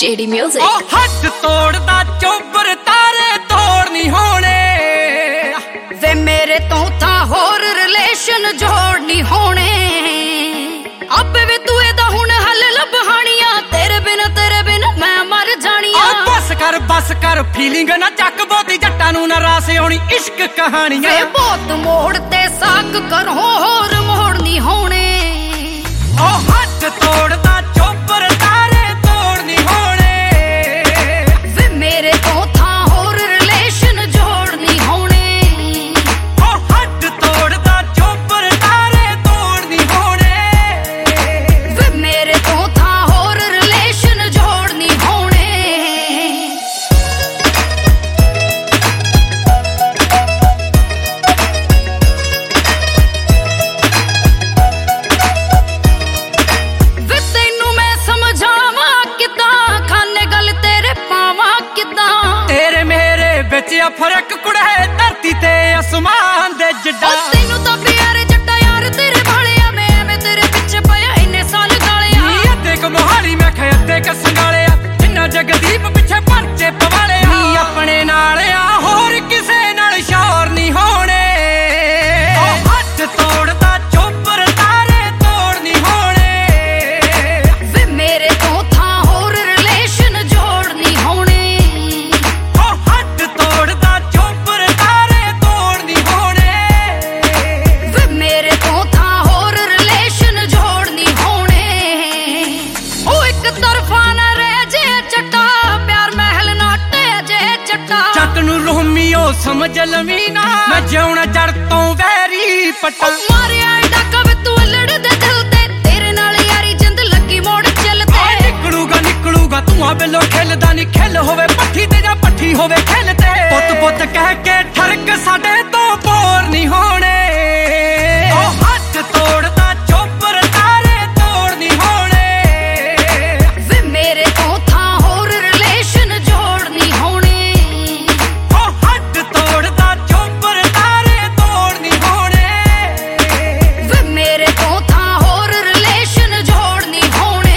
JD Music। ਉਹ ਹੱਦ ਤੋੜਦਾ ਚੋਬਰ ਤਾਰੇ ਤੋੜ ਨਹੀਂ ਹੋਣੇ ਵੇ ਮੇਰੇ ਤੋਂ ਤਾਂ ਹੋਰ ਰਿਲੇਸ਼ਨ ਜੋੜ ਨਹੀਂ ਹੋਣੇ ਆਪੇ ਵੇ ਤੂੰ ਇਹਦਾ ਹੁਣ ਹੱਲ ਲੱਭਾਣੀਆਂ ਤੇਰੇ ਬਿਨ ਮੈਂ ਮਰ ਜਾਣੀਆਂ। ਬਸ ਕਰ ਫੀਲਿੰਗ ਨਾ ਚੱਕ ਬਹੁਤੀ ਜੱਟਾਂ ਨੂੰ ਨਾ ਰਾਸ ਆਉਣੀ ਇਸ਼ਕ ਕਹਾਣੀਆਂ ਵੇ ਬਹੁਤ ਮੋੜ ਤੇ ਸਾਕ ਕਰੋ ਹੋਰ ਮੋੜ ਨਹੀਂ ਹੋਣੇ ਉਹ ਹੱਦ ਤੋੜਦਾ ਚੋਬਰ ਤਾਰੇ ਤੋੜ ਨਹੀਂ ਹੋਣੇ ਵੇ ਮੇਰੇ ਤੋਂ ਤਾਂ ਹੋਰ ਰਿਲੇਸ਼ਨ ਜੋੜ ਨਹੀਂ ਹੋਣੇ ਉਹ ਹੱਦ ਤੋੜਦਾ ਚੋਬਰ ਤਾਰੇ ਤੋੜ ਨਹੀਂ ਹੋਣੇ ਵੇ ਮੇਰੇ ਤੋਂ ਤਾਂ ਹੋਰ ਰਿਲੇਸ਼ਨ ਜੋੜ ਨਹੀਂ ਹੋਣੇ। ਵੇ ਤੈਨੂੰ ਮੈਂ ਸਮਝਾਵਾਂ ਕਿੱਦਾਂ ਖਾਨੇ ਗੱਲ ਤੇਰੇ ਪਾਵਾਂ ਕਿੱਦਾਂ ਤੇਰੇ ਮੇਰੇ ਵਿੱਚ ਆ ਫਰਕ ਕੁੜੇ ਧਰਤੀ ਤੇ ਅਸਮਾਨ ਦੇ ਜਿੱਡਾ ਉਹ ਤੈਨੂੰ ਤਾਂ ਪਿਆਰੇ ਜੱਟਾ ਯਾਰ ਤੇਰੇ ਵਾਲਿਆ ਮੈਂ ਐਵੇਂ ਤੇਰੇ ਪਿੱਛੇ ਪਿਆ ਇੰਨੇ ਸਾਲ ਗਾਲਿਆ ਨੀ ਅੱਧੇ ਕ ਮੋਹਾਲੀ ਮੈਂ ਖੇ ਅੱਧੇ ਕ ਸੰਗਾਲਿਆ ਜਿੰਨਾ ਜਗਦੀਪ ਪਿੱਛੇ ਪਰਚੇ ਪਵਾਲਿਆ ਨੀ ਆਪਣੇ ਨਾਲ ਆ ਹੋਰ ਕਿਸੇ ਨਾਲ ਸ਼ੌਰ ਨਹੀਂ ਹੋਣੇ ਉਹ ਹੱਥ ਤੋੜਦਾ ਚੋਬਰ ਤਾਰੇ ਤੋੜ ਨਹੀਂ ਹੋਣੇ ਵੇ ਮੇਰੇ ਤੋਂ ਤਾਂ ਹੋਰ ਰਿਲੇਸ਼ਨ ਜੋੜ ਨਹੀਂ ਹੋਣੇ ਉਹ ਹੱਥ ਤੋੜਦਾ ਚੋਬਰ ਤਾਰੇ ਤੋੜ ਨਹੀਂ ਹੋਣੇ ਵੇ ਮੇਰੇ ਤੋਂ ਤਾਂ ਹੋਰ ਰਿਲੇਸ਼ਨ ਜੋੜ ਨਹੀਂ ਹੋਣੇ। ਉਹ ਇੱਕ ਤਰਫਾ ਨਾ ਰਹਿ ਜੇ ਚੱਟਾ ਪਿਆਰ ਮਹਿਲ ਨਾ ਟੇ ਜੇ ਚੱਟਾ ਜੱਟ ਨੂੰ ਰੋਮੀਓ ਸਮਝ ਲਵੀ ਨਾ ਮੈਂ ਜਿਉਣਾ ਜੜ ਤੋਂ ਵੈਰੀ ਪਟਾ ਮਾਰਿਆ ਏਡਾ ਕਵੇ ਤੂੰ ਲੜਦੇ ਦਿਲ ਤੇ ਤੇਰੇ ਨਾਲ ਯਾਰੀ ਜਿੰਦ ਲੱਗੀ ਮੋੜ ਚੱਲ ਤੇ ਨਿਕਲੂਗਾ ਧੂਆਂ ਬਿੱਲੋ ਖਿਲਦਾ ਨਹੀਂ ਖਿਲ ਹੋਵੇ ਪੱਠੀ ਤੇ ਜਾਂ ਪੱਠੀ ਹੋਵੇ ਖਿਲ ਤੇ ਪੁੱਤ ਕਹਿ ਕੇ ਠਰਕ ਸਾਡੇ ਤੋਂ ਬੋਰ ਨਹੀਂ ਹੋਣੇ ਉਹ ਹੱਥ ਤੋੜਦਾ ਚੋਬਰ ਤਾਰੇ ਤੋੜ ਨਹੀਂ ਹੋਣੇ ਵੇ ਮੇਰੇ ਤੋਂ ਤਾਂ ਹੋਰ ਰਿਲੇਸ਼ਨ ਜੋੜ ਨਹੀਂ ਹੋਣੇ ਉਹ ਹੱਥ ਤੋੜਦਾ ਚੋਬਰ ਤਾਰੇ ਤੋੜ ਨਹੀਂ ਹੋਣੇ ਵੇ ਮੇਰੇ ਤੋਂ ਤਾਂ ਹੋਰ ਰਿਲੇਸ਼ਨ ਜੋੜ ਨਹੀਂ ਹੋਣੇ।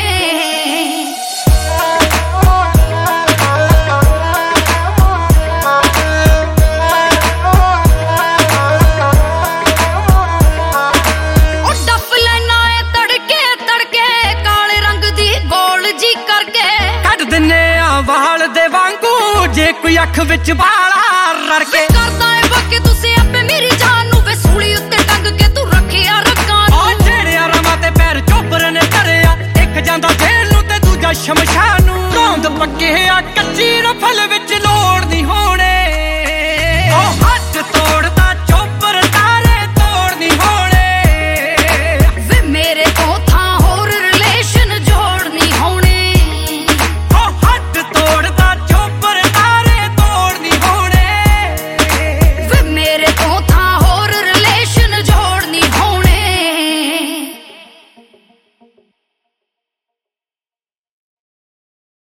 ਉਹ ਡੱਫ ਲੈਣਾ ਏ ਤੜਕੇ ਕਾਲੇ ਰੰਗ ਦੀ ਗੋਲ ਜੀ ਕਰਕੇ ਕੱਢ ਦਿੰਨੇ ਆ ਵਾਲ ਦੇ ਵਾਂਗੂ ਜੇ ਕੋਈ ਅੱਖ ਵਿੱਚ ਵਾਲਾ ਰੜਕੇ ਕਰਦਾ ਏ ਬਾਕੀ ਤੁਸੀਂ ਆਪੇ ਮੇਰੀ ਜਾਨ ਨੂੰ ਵੇ ਸੂਲੀ ਉੱਤੇ ਟੰਗ ਕੇ ਤੂੰ ਰੱਖਿਆ ਰੱਖਾਂ ਨੂੰ ਉਹ ਜਿਹੜਿਆ ਰਵਾਂ ਤੇ ਪੈਰ ਚੋਬਰ ਨੇ ਧਰਿਆ ਇੱਕ ਜਾਂਦਾ ਜੇਲ੍ਹ ਨੂੰ ਤੇ ਦੂਜਾ ਸ਼ਮਸ਼ਾਨ ਨੂੰ ਰੌਂਦ ਪੱਕੇ ਆ ਕੱਚੀ ਰਫਲ ਵਿੱਚ ਲੋੜ ਨਹੀਂ ਹੋਣੇ